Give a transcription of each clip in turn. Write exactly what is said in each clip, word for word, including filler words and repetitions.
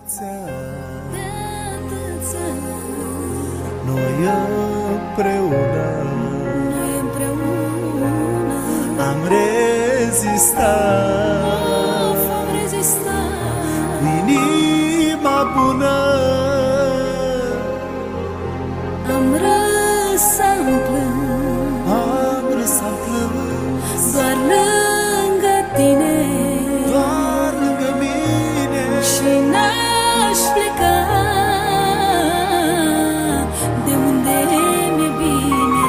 atâția ani, de atâția ani, noi împreună, noi împreună am rezistat, of, am rezistat, cu inima bună, am râs, am plâns, am râs, am plâns, doar lângă tine, doar lângă mine, și n-aș pleca de unde mi-e bine.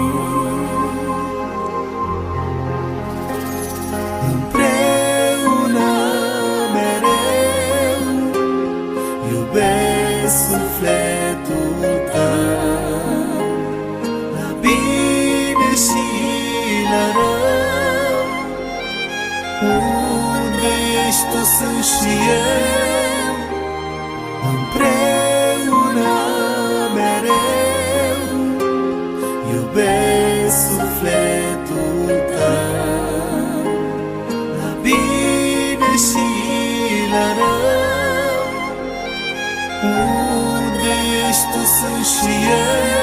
împreună mereu, iubesc sufletul tău, la bine și la rău, unde ești tu sunt și eu, împreună mereu, iubesc sufletul tău, la bine și la rău, unde ești tu sunt și eu.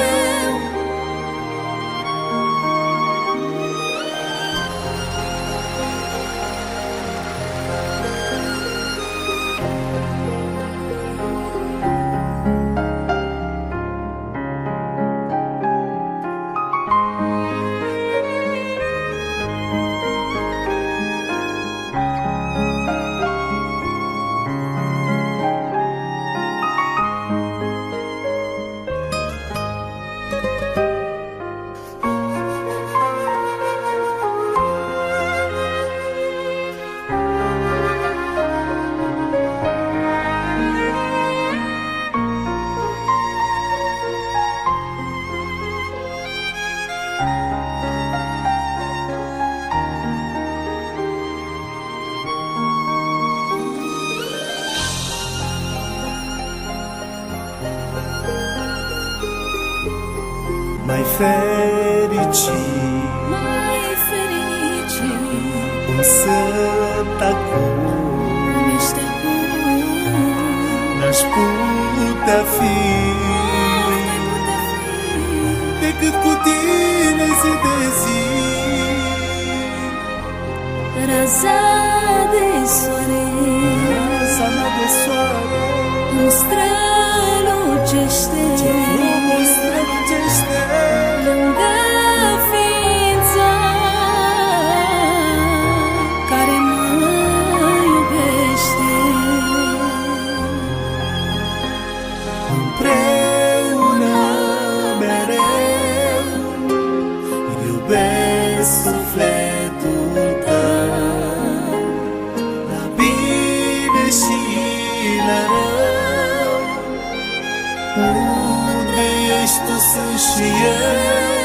Mai fericit, mai fericit, cum sunt acum, cum ești acum, n-aș putea fi n-ai putea fi decât cu tine zi de zi. raza de soare, Raza mea de soare, îmi strălucește, ce frumos strălucește lângă ființa care mă iubește. împreună mereu, iubesc sufletul tău, la bine și la rău, unde ești tu sunt și eu.